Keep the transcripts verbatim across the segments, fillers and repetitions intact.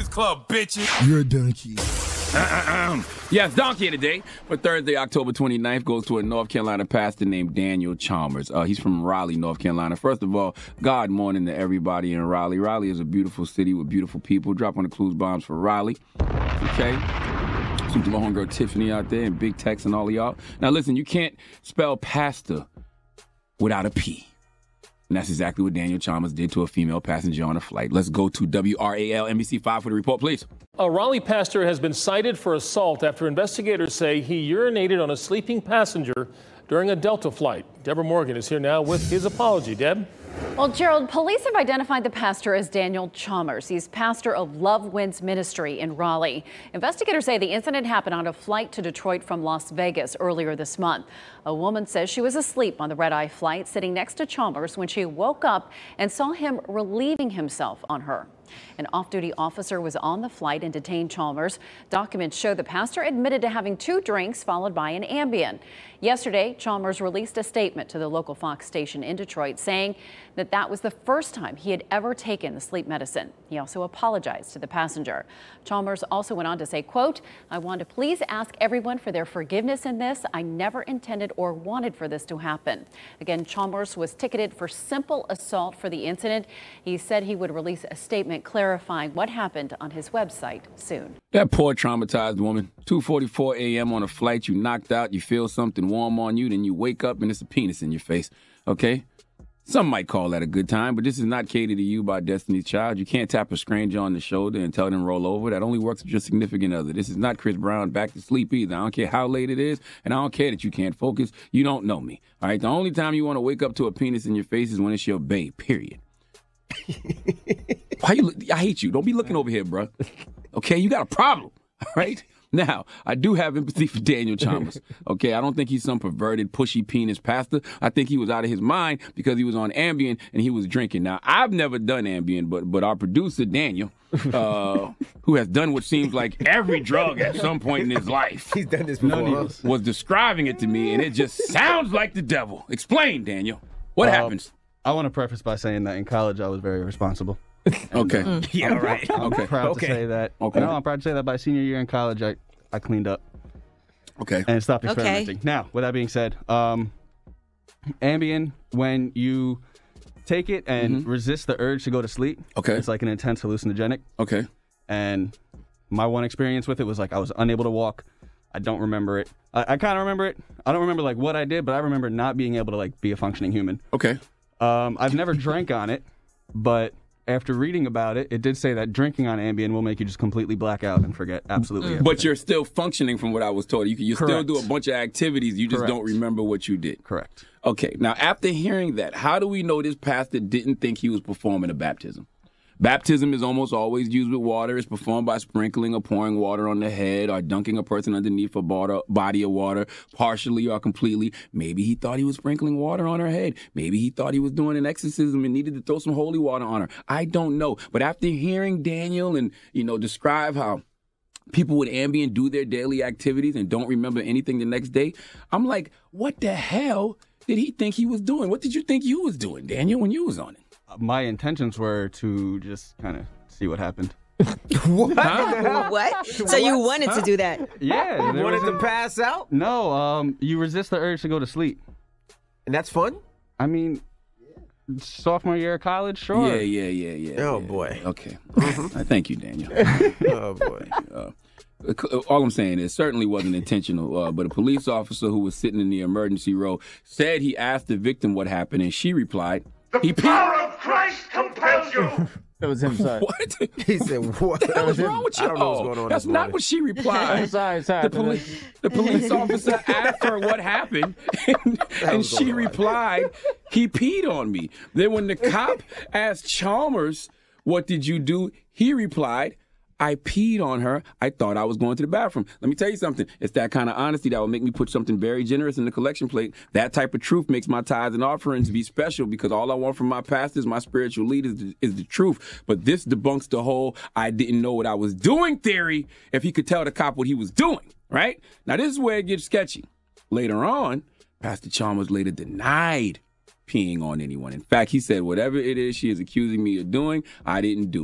Breakfast Club, bitches. You're a donkey. Yes, donkey of the day for Thursday, October twenty-ninth goes to a North Carolina pastor named Daniel Chalmers. Uh, he's from Raleigh, North Carolina. First of all, God morning to everybody in Raleigh. Raleigh is a beautiful city with beautiful people. Drop on the clues bombs for Raleigh. Okay? Some to my homegirl Tiffany out there and Big Tex and all of y'all. Now listen, you can't spell pastor without a P. And that's exactly what Daniel Chalmers did to a female passenger on a flight. Let's go to W R A L N B C five for the report, please. A Raleigh pastor has been cited for assault after investigators say he urinated on a sleeping passenger during a Delta flight. Deborah Morgan is here now with his apology. Deb? Well, Gerald, police have identified the pastor as Daniel Chalmers. He's pastor of Love Wins Ministry in Raleigh. Investigators say the incident happened on a flight to Detroit from Las Vegas earlier this month. A woman says she was asleep on the red-eye flight sitting next to Chalmers when she woke up and saw him relieving himself on her. An off-duty officer was on the flight and detained Chalmers. Documents show the pastor admitted to having two drinks followed by an Ambien. Yesterday, Chalmers released a statement to the local Fox station in Detroit saying that that was the first time he had ever taken the sleep medicine. He also apologized to the passenger. Chalmers also went on to say, quote, "I want to please ask everyone for their forgiveness in this. I never intended or wanted for this to happen." Again, Chalmers was ticketed for simple assault for the incident. He said he would release a statement clarifying what happened on his website soon. That poor traumatized woman. two forty-four a.m. on a flight, you knocked out, you feel something warm on you, then you wake up and it's a penis in your face, okay? Some might call that a good time, but this is not catered to you by Destiny's Child. You can't tap a stranger on the shoulder and tell them roll over. That only works with your significant other. This is not Chris Brown back to sleep either. I don't care how late it is, and I don't care that you can't focus. You don't know me, all right? The only time you want to wake up to a penis in your face is when it's your bae, period. Why you? I hate you. Don't be looking over here, bro. Okay, you got a problem, all right? Now, I do have empathy for Daniel Chalmers, okay? I don't think he's some perverted, pushy penis pastor. I think he was out of his mind because he was on Ambien and he was drinking. Now, I've never done Ambien, but but our producer, Daniel, uh, who has done what seems like every drug at some point in his life. He's done this before. Was describing it to me, and it just sounds like the devil. Explain, Daniel. What um, happens? I want to preface by saying that in college, I was very responsible. Okay. Mm. Yeah, all right. I'm Okay. proud Okay. to say that. Okay. No, I'm proud to say that by senior year in college, I, I cleaned up Okay. and stopped Okay. experimenting. Now, with that being said, um, Ambien, when you take it and Mm-hmm. resist the urge to go to sleep, Okay. it's like an intense hallucinogenic. Okay. And my one experience with it was like I was unable to walk. I don't remember it. I, I kind of remember it. I don't remember like what I did, but I remember not being able to like be a functioning human. Okay. Um, I've never drank on it, but after reading about it, it did say that drinking on Ambien will make you just completely black out and forget absolutely everything. But you're still functioning from what I was told. You can you still Correct. do a bunch of activities. You just Correct. don't remember what you did. Correct. Okay. Now, after hearing that, how do we know this pastor didn't think he was performing a baptism? Baptism is almost always used with water. It's performed by sprinkling or pouring water on the head or dunking a person underneath a body body of water, partially or completely. Maybe he thought he was sprinkling water on her head. Maybe he thought he was doing an exorcism and needed to throw some holy water on her. I don't know. But after hearing Daniel and, you know, describe how people with Ambien do their daily activities and don't remember anything the next day, I'm like, what the hell did he think he was doing? What did you think you was doing, Daniel, when you was on it? My intentions were to just kind of see what happened. What? Huh? What? So you wanted to do that? Yeah. there Wanted was to a- pass out? No, um, you resist the urge to go to sleep. And that's fun? I mean, sophomore year of college, sure. Yeah, yeah, yeah, yeah. Oh, yeah. boy. Okay. Uh, thank you, Daniel. Oh, boy. Uh, all I'm saying is certainly wasn't intentional, uh, but a police officer who was sitting in the emergency row said he asked the victim what happened, and she replied, The he power of Christ compels you. That was him, sorry. What? He said, what? What the hell is wrong with you? I don't know what's going on That's this not morning. what she replied. sorry, sorry. The, poli- the police officer asked her what happened, and, and was she going on? replied, he peed on me. Then when the cop asked Chalmers, what did you do? He replied, I peed on her. I thought I was going to the bathroom. Let me tell you something. It's that kind of honesty that will make me put something very generous in the collection plate. That type of truth makes my tithes and offerings be special because all I want from my pastors, my spiritual leaders, is, is the truth. But this debunks the whole I didn't know what I was doing theory if he could tell the cop what he was doing, right? Now, this is where it gets sketchy. Later on, Pastor Chalmers later denied peeing on anyone. In fact, he said, whatever it is she is accusing me of doing, I didn't do it.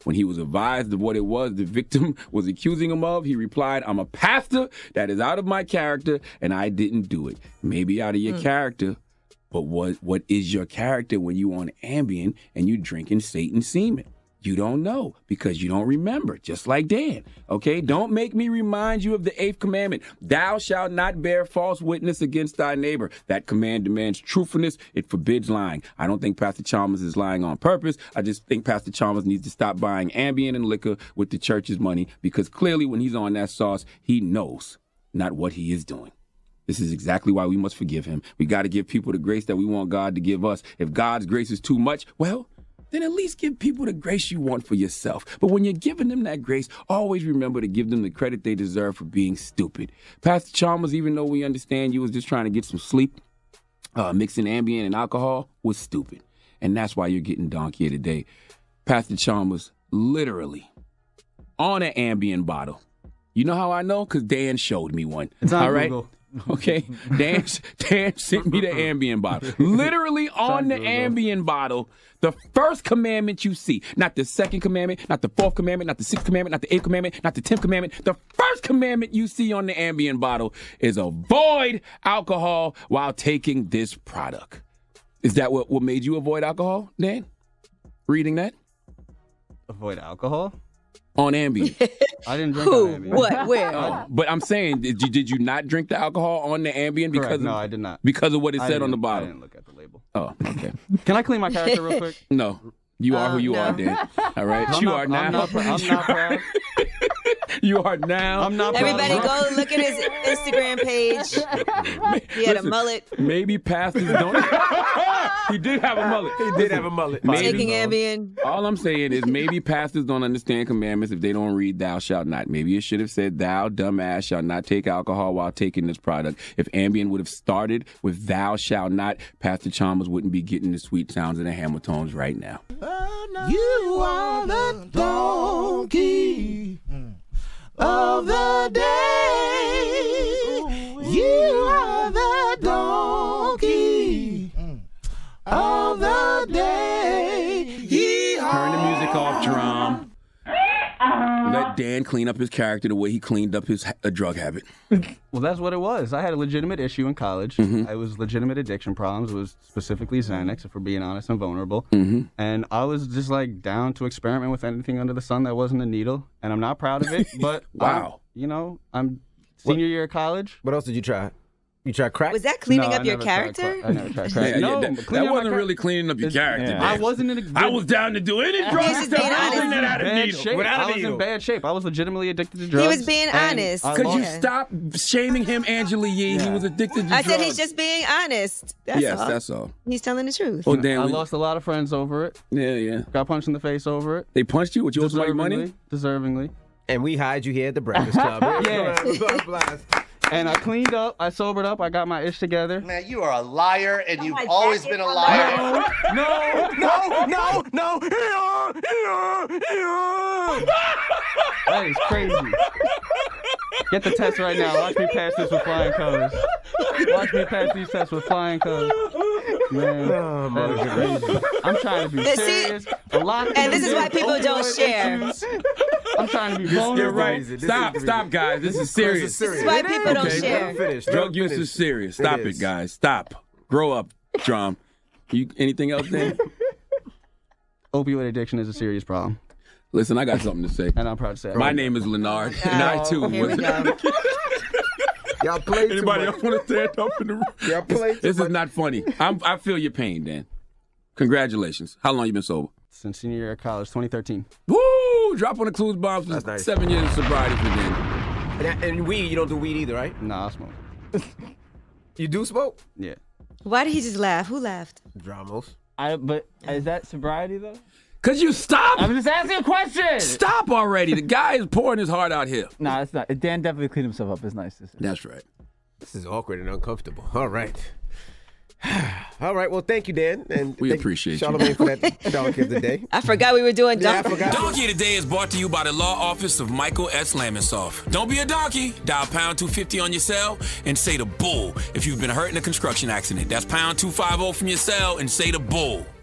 When he was advised of what it was the victim was accusing him of, he replied, I'm a pastor. That is out of my character, and I didn't do it. Maybe out of your mm. character, but what what is your character when you on Ambien and you drinking Satan's semen? You don't know because you don't remember, just like Dan. Okay? Don't make me remind you of the eighth commandment. Thou shalt not bear false witness against thy neighbor. That command demands truthfulness. It forbids lying. I don't think Pastor Chalmers is lying on purpose. I just think Pastor Chalmers needs to stop buying Ambien and liquor with the church's money because clearly when he's on that sauce, he knows not what he is doing. This is exactly why we must forgive him. We got to give people the grace that we want God to give us. If God's grace is too much, well, then at least give people the grace you want for yourself. But when you're giving them that grace, always remember to give them the credit they deserve for being stupid. Pastor Chalmers, even though we understand you was just trying to get some sleep, uh, mixing Ambien and alcohol was stupid. And that's why you're getting donkey today. Pastor Chalmers, literally, on an Ambien bottle. You know how I know? Because Dan showed me one. It's on All right? Google. Okay, Dan, Dan sent me the Ambien bottle. Literally on the Ambien bottle, the first commandment you see, not the second commandment, not the fourth commandment, not the sixth commandment, not the eighth commandment, not the tenth commandment. The first commandment you see on the Ambien bottle is avoid alcohol while taking this product. Is that what, what made you avoid alcohol, Dan? Reading that? Avoid alcohol? On Ambien. I didn't drink Who? on Ambien. What? Where? Oh, but I'm saying, did you did you not drink the alcohol on the Ambien because Correct. of, No, I did not. because of what it I said on the didn't- bottle? I didn't look at the label. Oh, okay. Can I clean my character real quick? No, you are Uh, who you no. are, Dan. All right, I'm you not- are now. I'm not, pr- I'm not proud. You are now. I'm not proud. Everybody of go look at his Instagram page. He had a Listen, mullet. Maybe pastors don't. He did have a mullet. He did have a mullet. Taking Maybe, Ambien. all I'm saying is maybe pastors don't understand commandments if they don't read thou shalt not. Maybe it should have said thou dumbass shalt not take alcohol while taking this product. If Ambien would have started with thou shalt not, Pastor Chalmers wouldn't be getting the sweet sounds and the hammer tones right now. You are the donkey of the day. You are the donkey of the day. Turn the music off, drum. Let Dan clean up his character the way he cleaned up his ha- a drug habit. Well, that's what it was. I had a legitimate issue in college. Mm-hmm. It was legitimate addiction problems. It was specifically Xanax, if we're being honest and vulnerable. Mm-hmm. And I was just like down to experiment with anything under the sun that wasn't a needle. And I'm not proud of it, but Wow. I'm- you know, I'm senior year of college. What else did you try? You tried crack? Was that cleaning No, up I your never tried character? crack. I never tried crack. Yeah, no, yeah, that, but that cleaning up my wasn't char- really cleaning up your character. Yeah. Dan. I wasn't in a good I was down to do any drugs was except being honest. clean it out of bad needle. shape. Without a I was needle. in bad shape. I was legitimately addicted to drugs. He was being and honest. I Could lost- you stop shaming him, Angela Yee? He Yeah. was addicted to I drugs. said he's just being honest. That's yes, all. that's all. He's telling the truth. Oh, damn. I we- lost a lot of friends over it. Yeah, yeah. Got punched in the face over it. They punched you with your money? Deservingly. Deservingly. And we hide you here at the Breakfast Club. Yeah. And I cleaned up. I sobered up. I got my ish together. Man, you are a liar, and you've always been a liar. No, No, no, no. that is crazy. Get the test right now. Watch me pass this with flying colors. Watch me pass these tests with flying colors. Man, Oh, that is crazy. I'm trying to be But see- serious. A lot of And this is why people people don't opioid share. issues. I'm trying to be vulnerable. You're right. This is Stop, crazy. stop, guys. This is serious. This is why people don't Okay. share. Finish. Drug use is serious. Stop it, is. guys. Stop. Grow up, Drum. You anything else, Dan? Opioid addiction is a serious problem, Listen, I got something to say. and I'm proud to say it. My name is Leonard, and I too. Here we was- go. Y'all play too Anybody much. else want to stand up in the room? Y'all play too This much. is not funny. I'm, I feel your pain, Dan. Congratulations. How long you been sober? Since senior year of college, twenty thirteen. Woo! Drop on the clues bombs. That's nice. Seven years of sobriety for Dan. And, and weed, you don't do weed either, right? Nah, I smoke. You do smoke? Yeah. Why did he just laugh? Who laughed? Dramos. I, but is that sobriety though? Cause you stop. I'm just asking a question. Stop already. The guy is pouring his heart out here. Nah, it's not. Dan definitely cleaned himself up. It's nice to see. That's right. This is awkward and uncomfortable. All right. All right. Well, thank you, Dan. And We thank appreciate you. Charlamagne for that donkey of the day. I forgot we were doing Yeah, I donkey. forgot. Donkey Today is brought to you by the law office of Michael S. Lamonsoff. Don't be a donkey. Dial pound two fifty on your cell and say the bull if you've been hurt in a construction accident. That's pound two fifty from your cell and say the bull.